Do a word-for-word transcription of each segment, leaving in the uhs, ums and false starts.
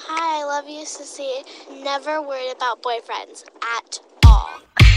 Hi, I love you, Sissy. Never worried about boyfriends at all.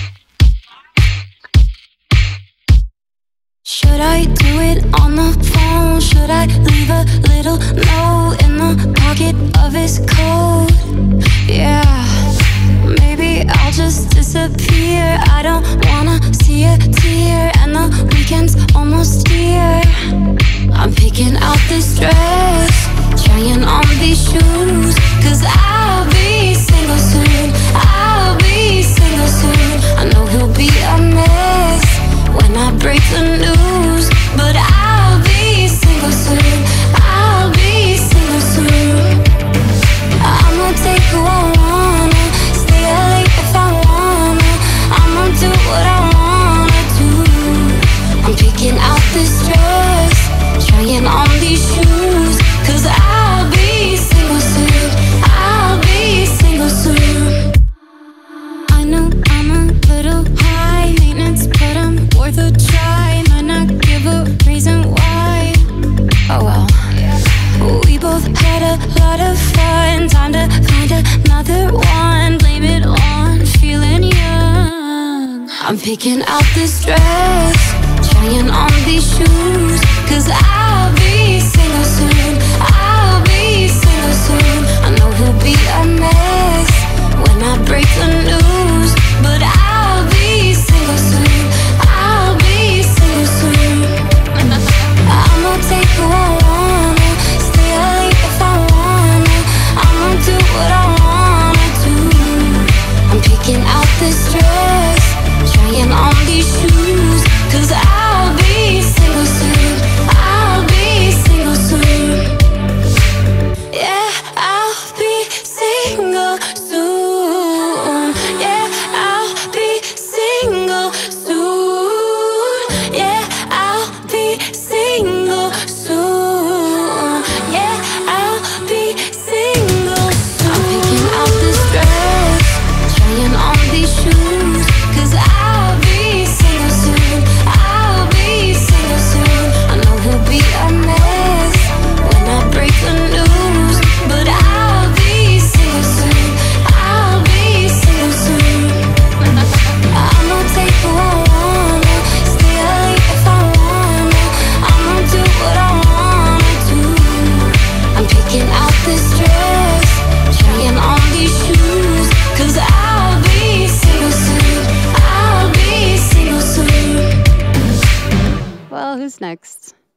Should I do it on the phone? Should I leave a little note in the pocket of his coat? Yeah, maybe I'll just disappear. I don't wanna see a tear, and the weekend's almost here. I'm picking out this dress, trying on these shoes, cause I'll be single soon. I'll be single soon. I know he'll be a mess when I break the news, but I'll be single soon. I'll be single soon. I'ma take who I wanna, stay up late if I wanna. I'ma do what I wanna do. I'm picking out this dress, trying on these shoes, cause I'll be single soon. I'll be single soon. I know I'm a little high maintenance, but I'm worth a try. Might not give a reason why. Oh well. We both had a lot of fun. Time to find another one. Blame it on feeling young. I'm picking out this dress, trying on these shoes, cause I'll be single soon. I'll be single soon. I know he'll be a mess when I break the news, but I'll be single soon. I'll be single soon. I'ma take who I wanna, stay up late if I wanna. I'ma do what I wanna do. I'm picking out this dress, trying on these shoes, cause I'll be single soon. I'll be single soon. Yeah, I'll be single soon. Yeah, I'll be single soon. Yeah, I'll be single soon. Yeah, I'll be single soon. I'm picking out this dress, trying on these shoes, cause I'll be single soon. I'll be single soon. I know he'll be a mess when I break the news, but I'll be single soon. I'll be single soon. I'ma take who I wanna, stay up late if I wanna. I'ma do what I wanna do. I'm picking out this dress, trying on these shoes, cause I'll be single soon. I'll be single soon. Well, who's next?